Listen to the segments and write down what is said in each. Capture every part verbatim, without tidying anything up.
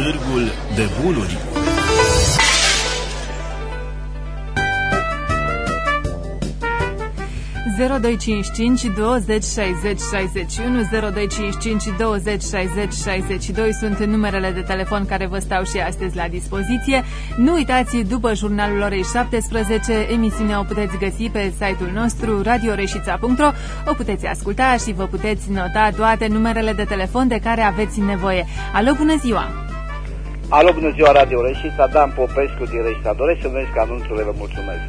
Târgul de Bunuri. zero doi cinci cinci douăzeci șaizeci șaizeci și unu, zero doi cinci cinci douăzeci șaizeci șaizeci și doi sunt numerele de telefon care vă stau și astăzi la dispoziție. Nu uitați, după jurnalul orei șaptesprezece, emisiunea o puteți găsi pe site-ul nostru radio reșița punct ro, o puteți asculta și vă puteți nota toate numerele de telefon de care aveți nevoie. Alo, bună ziua! Alo, bună ziua, Radio Reșița, Dan Popescu din Reșița. Doresc să numesc anunțurile, vă mulțumesc.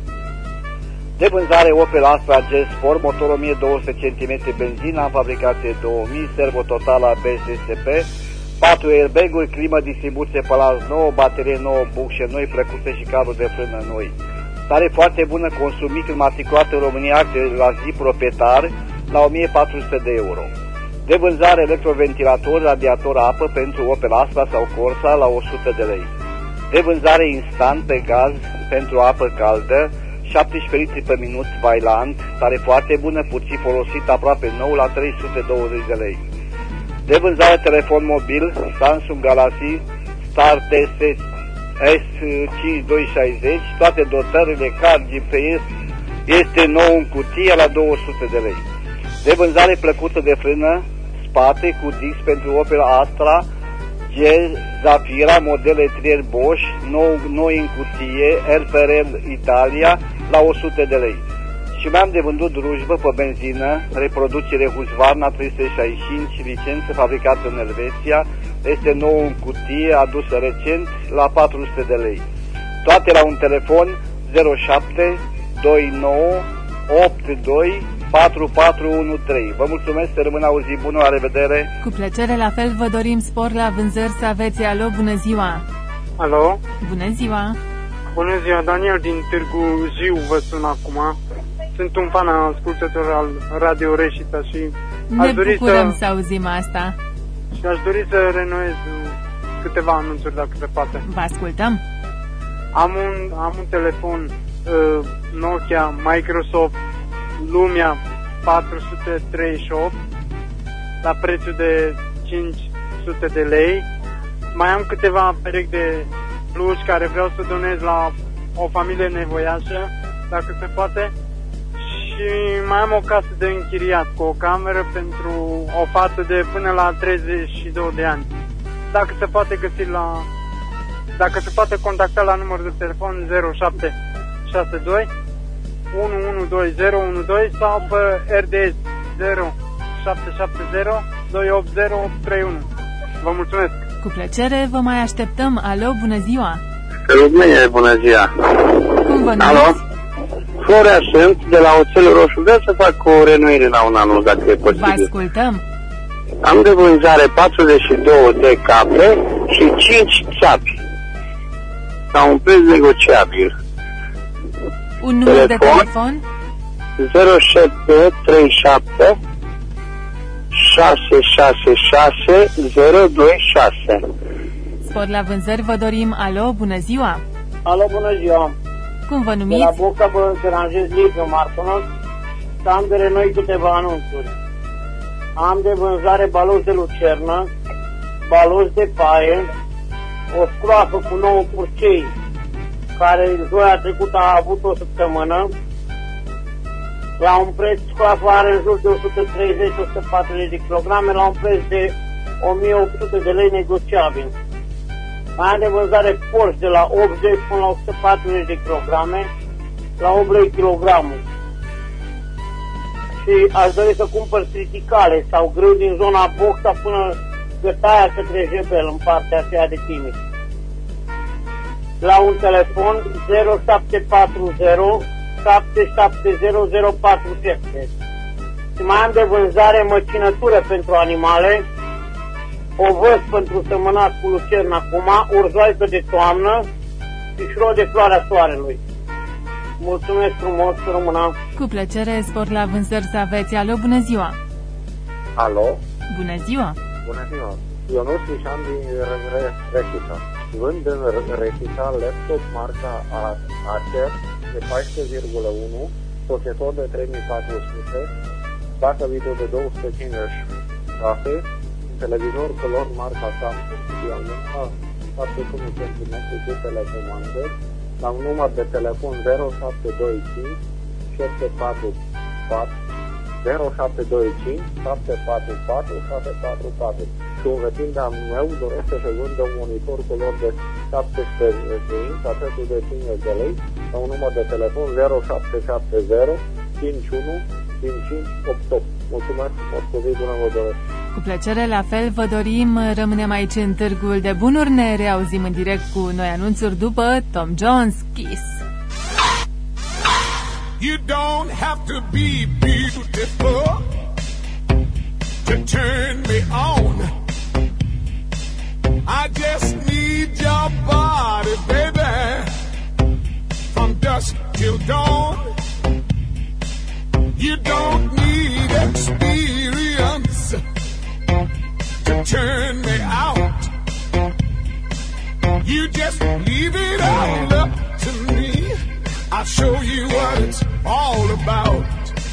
De vânzare Opel Astra G Sport, motor o mie două sute centimetri, benzină, fabricație două mii, servo total A B S S P, patru airbag-uri, climă, distribuție pe la nouă, baterie nouă, bucșe noi, plăcute și cabluri de frână noi. Stare foarte bună, consum mic, înmatriculat în România, la zi proprietar, la o mie patru sute de euro. De vânzare electroventilator, radiator apă pentru Opel Astra sau Corsa la o sută de lei. De vânzare instant pe gaz pentru apă caldă, șaptesprezece litri pe minut, Vailant, stare foarte bună, puțin folosit, aproape nou, la trei sute douăzeci de lei. De vânzare telefon mobil, Samsung Galaxy Star T S S cinci doi șaizeci, toate dotările, card, G P S, este nou în cutie la două sute de lei. De vânzare plăcută de frână, spate cu disc pentru Opel Astra, G Zafira, model Etrier Bosch, nou, noi în cutie, R P R Italia, la o sută de lei. Și mi-am de vândut drujbă pe benzină, reproducere Husqvarna trei sute șaizeci și cinci, licență, fabricată în Elveția, este nou în cutie, adusă recent, la patru sute de lei. Toate la un telefon zero șapte doi nouă opt doi patru patru unu trei. Vă mulțumesc, să rămână o zi bună, la revedere! Cu plăcere, la fel vă dorim spor la vânzări să aveți. Alo, bună ziua! Alo? Bună ziua! Bună ziua, Daniel din Târgu Jiu vă sun acum. Sunt un fan ascultător al Radio Reșița și ne aș dori bucurăm să... să auzim asta. Și aș dori să renuez câteva anunțuri, dacă se poate. Vă ascultăm! Am un, am un telefon uh, Nokia Microsoft Lumia patru sute treizeci și opt la prețul de cinci sute de lei. Mai am câteva perechi de pluși care vreau să donez la o familie nevoiașă, dacă se poate. Și mai am o casă de închiriat cu o cameră pentru o fată de până la treizeci și doi de ani. Dacă se poate găsi la... Dacă se poate contacta la numărul de telefon zero șapte șase doi unu unu doi zero unu doi sau pe R D S zero șapte șapte zero doi opt zero opt trei unu. Vă mulțumesc! Cu plăcere, vă mai așteptăm. Alo, bună ziua! Salut, mine, bună ziua! Cum vă numiți? Alo? Florea sunt, de la Oțelul Roșu. Vreau să fac o renuire la un anunț, dacă e posibil. Vă ascultăm! Am de vânzare patruzeci și două de cape și cinci țapi. La un preț negociabil. Un număr de telefon? zero șapte trei șapte șase șase șase zero doi șase. Spor la vânzări vă dorim. Alo, bună ziua! Alo, bună ziua! Cum vă De numiți? la Boca vă deranjez Liviu Martonos și am de renoi câteva anunțuri. Am de vânzare balozi de lucernă, balozi de paie, o scroafă cu nouă purcei, care joia trecută a avut o săptămână. La un preț, scroafă are în jur de o sută treizeci - o sută patruzeci de kilograme, la un preț de o mie opt sute de lei negociabil. Mai am de vânzare porci de la optzeci până la o sută patruzeci de kilograme, la opt lei kilogramul. Și aș dori să cumpăr triticale sau grâu din zona Boxa până Gătaia către Jebel, în partea aceea de Timiș. La un telefon zero șapte patru zero șapte șapte zero zero patru șapte. Și mai am de vânzare măcinătură pentru animale, o văz pentru sămânat cu lucern acum, urzoaică de toamnă și șrot de floarea soarelui. Mulțumesc frumos, rămâna. Cu plăcere, spor la vânzări să aveți. Alo, bună ziua! Alo? Bună ziua! Bună ziua! Ionut Ișan din Reșița. Vând în Reșița laptop marca Acer de paisprezece virgulă unu, procesor de trei mii patru sute, placă video de două sute cincizeci și șase, televizor color marca Samsung, diagonala șaptezeci și unu de centimetri cu telecomandări, la un număr de telefon zero șapte doi cinci șapte patru patru zero șapte doi cinci șapte patru patru șapte patru patru. Și un vecin de-a meu dorește să vândă un monitor color de șaptesprezece de inci, a prețul de cincizeci de lei, la un număr de telefon zero șapte șapte zero cinci unu cinci cinci opt opt. Mulțumesc, o zi bună vă doresc. Cu plăcere, la fel vă dorim. Rămânem aici în Târgul de Bunuri. Ne reauzim în direct cu noi anunțuri după Tom Jones, Kiss. You don't have to be beautiful to turn me on. I just need your body, baby, from dusk till dawn. You don't need experience to turn me out. You just leave it all up to me. I'll show you what it's all about.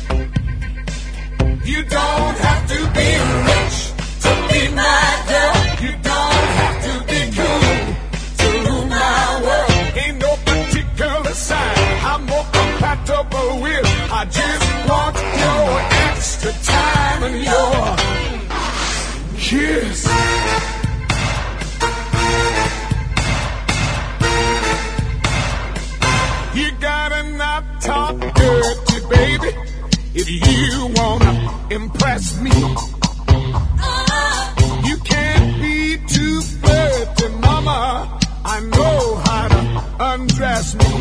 You don't have to be rich to be my girl. You don't have to be cool to rule my world. Ain't no particular sign I'm more compatible with. I just want your extra time and your kiss. You gotta not talk dirty, baby, if you wanna impress me. You can't be too flirty, mama. I know how to undress me.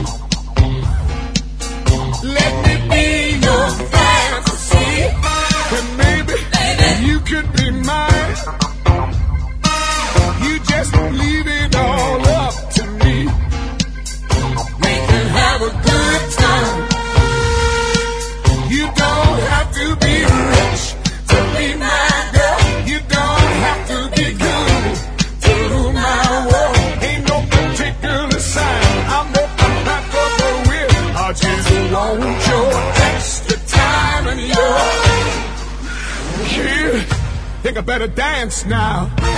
Let me be your fantasy, and maybe, maybe you could be mine. You just leave it all up to me. We can have a good time. You don't have to be rich to be my girl. You don't have to be good to rule my world. Ain't no particular sign I'm more compatible with. I just want your extra time and your kid. Think I better dance now.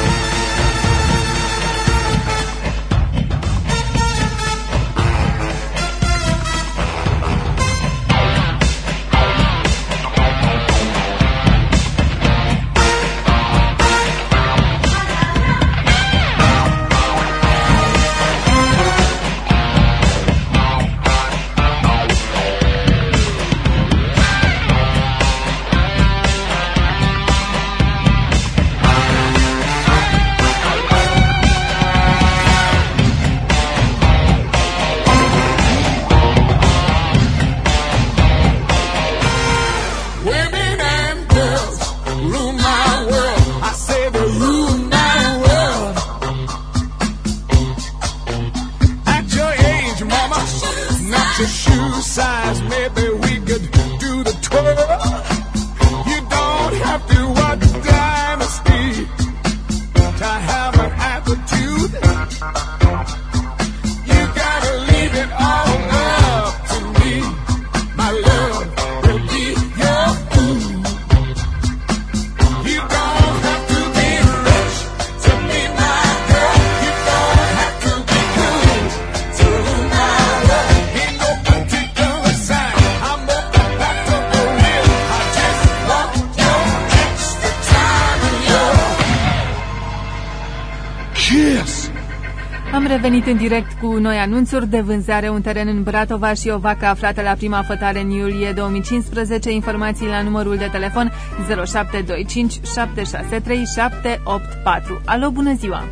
Am revenit în direct cu noi anunțuri de vânzare, un teren în Bratova și o vacă aflată la prima fătare în iulie două mii cincisprezece. Informații la numărul de telefon zero șapte doi cinci șapte șase trei șapte opt patru. Alo, bună ziua!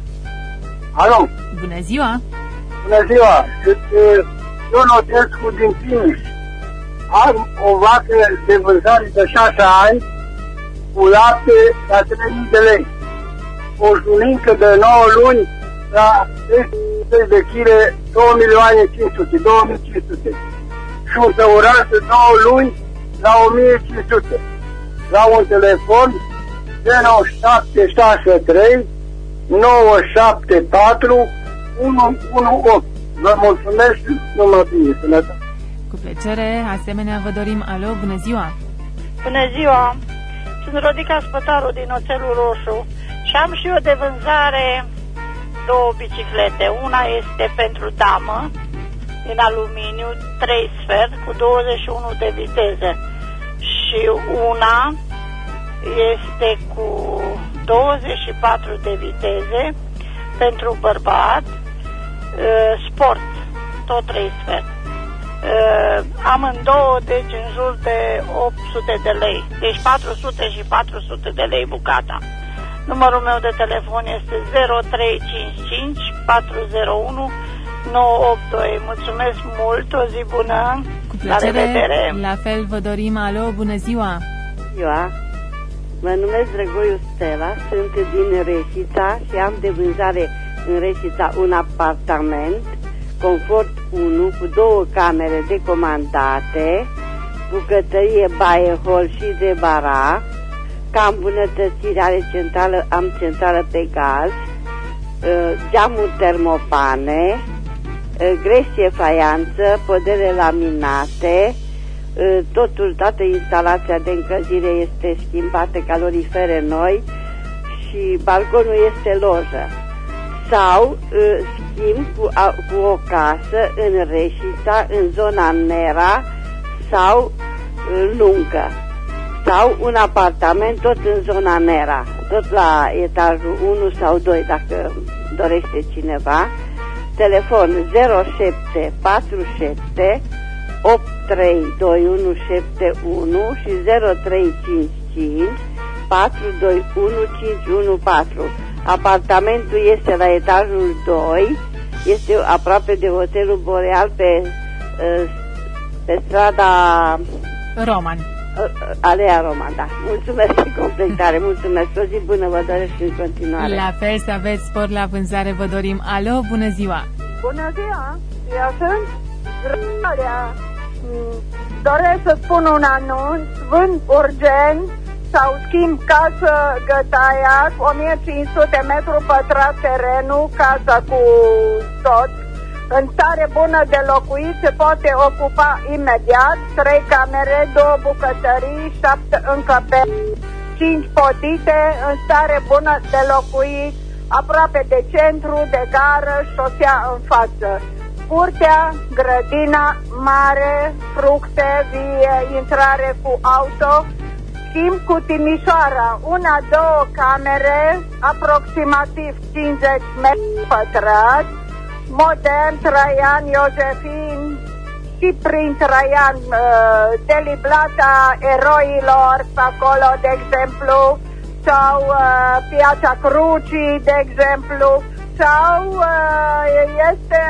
Alo! Bună ziua! Bună ziua! Eu Notescu din Timiș. Am o vacă de vânzare de șase ani cu lapte la trei mii de lei. O junică de nouă luni la treizeci de kilograme, două milioane cinci sute, două mii cinci sute. Și un tăuraș de două luni la o mie cinci sute. La un telefon zero șapte șase trei nouă șapte patru unu unu opt. Vă mulțumesc și numai bine, sănătate. Cu plăcere, asemenea vă dorim. Alo, bună ziua! Bună ziua! Sunt Rodica Spătaru din Oțelul Roșu și am și eu de vânzare două biciclete. Una este pentru damă, din aluminiu, trei sfert, cu douăzeci și unu de viteze. Și una este cu douăzeci și patru de viteze, pentru bărbat, sport, tot trei sfert. Amândouă, deci în jur de opt sute de lei. Deci patru sute și patru sute de lei bucata. Numărul meu de telefon este zero trei cinci cinci patru zero unu nouă opt doi. Mulțumesc mult, o zi bună. Cu plăcere, la revedere. La fel vă dorim. Alo, bună ziua. Ziua. Mă numesc Drăgoiu Stela, sunt din Reșița și am de vânzare în Reșița un apartament Confort unu cu două camere decomandate, bucătărie, baie, hol și de bara. Ca îmbunătățire are centrală, am centrală pe gaz, geamuri termopane, gresie faianță, podele laminate, totul, toată instalația de încălzire este schimbată, calorifere noi și balconul este lojă. Sau schimb cu, cu o casă în Reșița, în zona Nera sau Lungă, sau un apartament tot în zona Nera, tot la etajul unu sau doi, dacă dorește cineva. Telefon zero șapte patru șapte opt trei doi unu șapte unu și zero trei cinci cinci patru doi unu cinci unu patru. Apartamentul este la etajul doi, este aproape de Hotelul Boreal, pe, pe strada Roman. Alea Roman, da. Mulțumesc și completare, mulțumesc. O zi bună vă doresc și în continuare. La fel, să aveți spor la vânzare, vă dorim. Alo, bună ziua. Bună ziua, eu sunt Răarea. Doresc să spun un anunț, vând urgent sau schimb casă Gătaia, o mie cinci sute metri pătrați terenul, casa cu tot, în stare bună de locuit, se poate ocupa imediat, trei camere, două bucătării, șapte încăperi, cinci podite, în stare bună de locuit, aproape de centru, de gară, șosea în față. Curtea, grădina mare, fructe, vie, intrare cu auto, schimb cu Timișoara, una, două camere, aproximativ cincizeci metri pătrați, modern, Traian, Iosefin și prin Traian, deliblata eroilor pe acolo, de exemplu, sau Piața Crucii, de exemplu, sau este,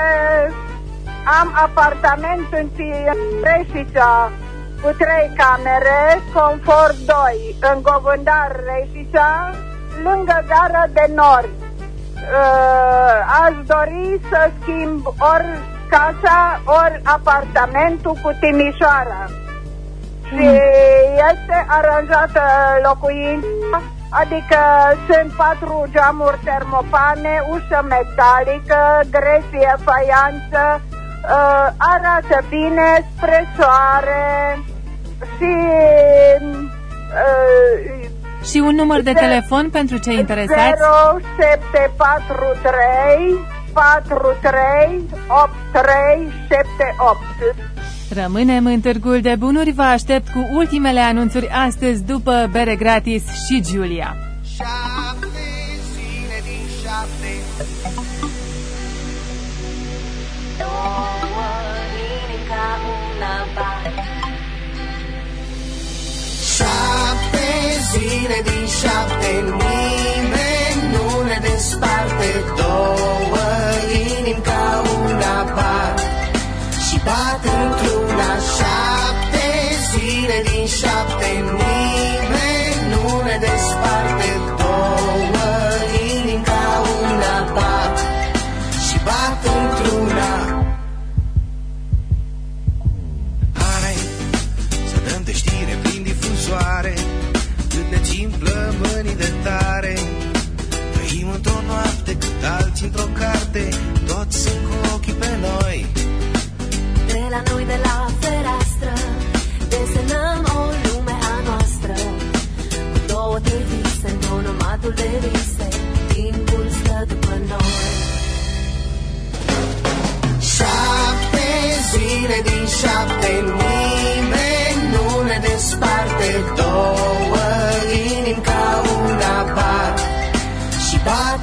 am apartament în Reșița cu trei camere, Confort doi, în Govândar, Reșița, lângă Gara de Nord. Uh, aș dori să schimb ori casa, ori apartamentul cu Timișoara. Mm. Și este aranjată locuința, adică sunt patru geamuri termopane, ușă metalică, gresie, faianță, uh, arată bine, spre soare și... Uh, Și un număr de telefon pentru cei interesați? zero șapte patru trei patru trei opt trei șapte opt. Rămânem în Târgul de Bunuri, vă aștept cu ultimele anunțuri astăzi după bere gratis și Giulia. Șapte zile din șapte, două inimi ca un abat. Șapte zile din șapte, nimeni nu ne desparte, două inimi ca un abat și bat într-una. Șapte zile din șapte, nimeni nu ne desparte, două inimi ca un abat și bat într-una. Hai să dăm de știre prin difuzoare, cât ne țin plămânii de tare, trăim într-o noapte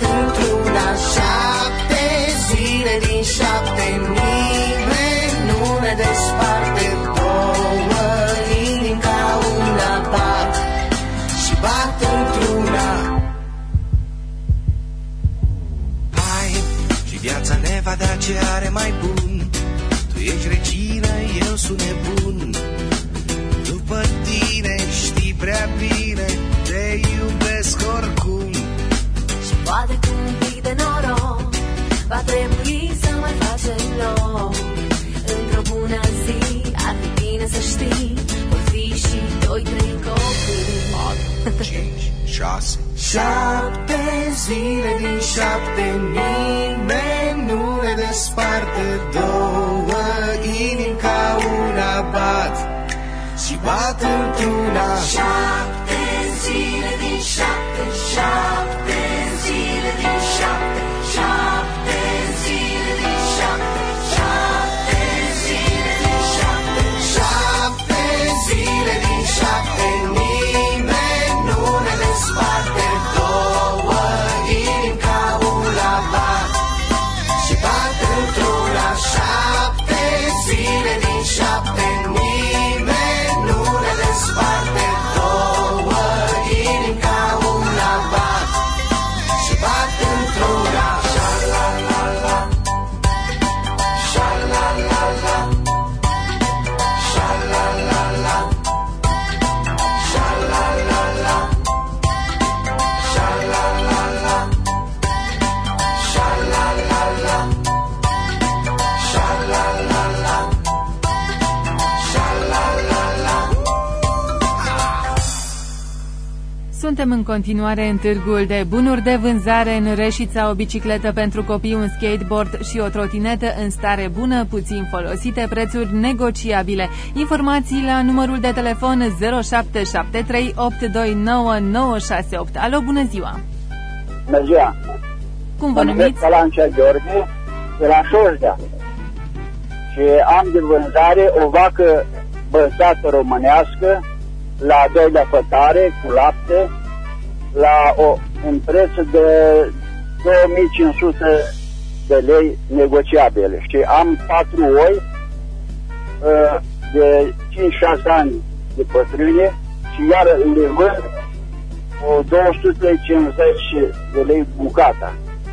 într-una. Șapte zile din șapte, nimeni nu ne desparte. Două inimi ca una bat și bat într-una. Hai, și viața ne va da ce are mai bun. Tu ești regină, eu sunt nebun. După tine știi prea bine, te iubesc oricum. Și poate cu un pic de noroc va trebui să mai facem loc. Într-o bună zi ar fi bine să știi, vor fi și doi, trei copii. patru, cinci, șase, Șapte zile din șapte, nimeni nu ne desparte. Două inimi ca una bat și bat într-una. Șapte zile din șapte, șapte zile din șapte, șapte zile din șapte, șapte zile din șapte, șapte zile din șapte, nimeni nu ne desparte. Două inimi ca una bat și bat într-una. Șapte zile din șapte, nimeni nu ne desparte. Două inimi ca una bat și bat într-una. Sha-la-la-la, sha-la-la-la, sha-la-la-la, sha-la-la-la, sha-la-la-la, sha-la-la-la, sha-la-la-la, sha-la-la-la. Suntem în continuare în târgul de bunuri de vânzare în Reșița, o bicicletă pentru copii, un skateboard și o trotinetă în stare bună, puțin folosite, prețuri negociabile. Informații la numărul de telefon zero șapte șapte trei opt doi nouă nouă șase opt. Alo, bună ziua! Bună ziua! Cum vă numiți? Calancea Gheorghe, de la Șoșdea. Și am de vânzare o vacă bălțată românească, la a doilea fătare, cu lapte, la o, în preț de două mii cinci sute de lei negociabile. Și am patru oi uh, de cinci șase ani de pătrâne și iar le vând cu două sute cincizeci de lei bucata.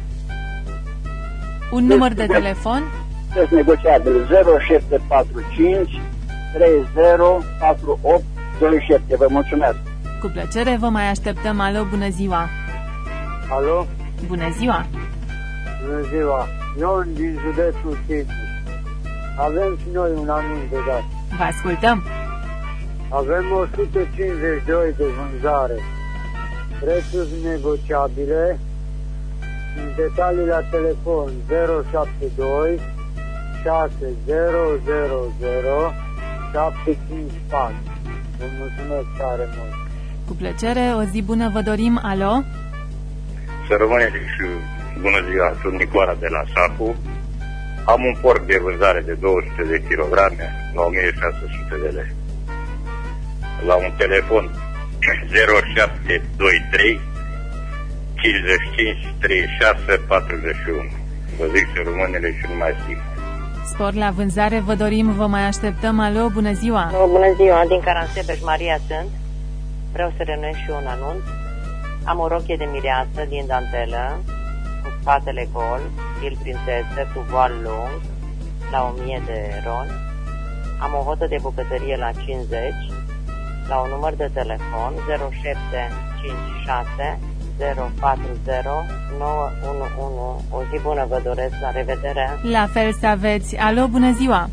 Un număr de telefon? Preț negociabil zero șapte patru cinci trei zero patru opt doi șapte. Vă mulțumesc. Cu plăcere, vă mai așteptăm. Alo, bună ziua! Alo? Bună ziua! Bună ziua! Ion din județul Timiș. Avem și noi un anunț de dat. Vă ascultăm! Avem o sută cincizeci de oi de vânzare. Prețuri negociabile. În detalii la telefon zero șapte doi șase zero zero zero șapte cinci patru. Vă mulțumesc tare mult. Cu plăcere, o zi bună vă dorim. Alo? Să rămâneți și bună ziua, sunt Nicoara de la Sapu. Am un porc de vânzare de două sute de kilograme la o mie șase sute de lei. La un telefon zero șapte doi trei cincizeci și cinci treizeci și șase patruzeci și unu. Vă zic să rămâneți și numai simt. Spor la vânzare vă dorim, vă mai așteptăm. Alo, bună ziua! Bună ziua, din Caransebeș, Maria sunt. Vreau să renuiesc și un anunț. Am o rochie de mireasă din dantelă, cu spatele gol, stil prințesă, cu voal lung, la o mie de ron. Am o hotă de bucătărie la cincizeci, la un număr de telefon zero șapte cinci șase zero patru zero nouă unu unu. O zi bună vă doresc, la revedere! La fel să aveți. Alo, bună ziua!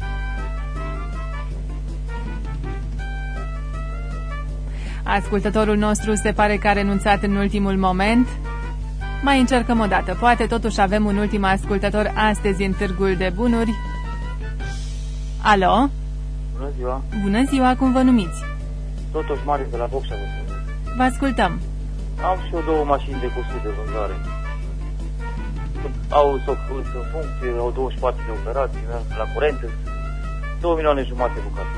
Ascultătorul nostru se pare că a renunțat în ultimul moment. Mai încercăm o dată. Poate totuși avem un ultim ascultător astăzi în Târgul de Bunuri. Alo? Bună ziua! Bună ziua, cum vă numiți? Totuși Marius de la Boxa. Vă ascultăm. Am și eu două mașini de cusut de vânzare. Au s-o în funcție, au două spații de operații, la curente, două milioane jumate bucate.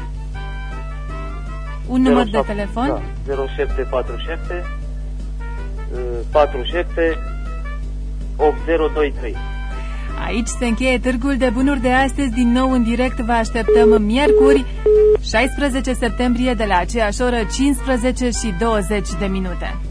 Un număr de telefon? Da, zero șapte patru șapte patru șapte opt zero doi trei. Aici se încheie târgul de bunuri de astăzi. Din nou în direct vă așteptăm miercuri, șaisprezece septembrie, de la aceeași oră, cincisprezece și douăzeci de minute.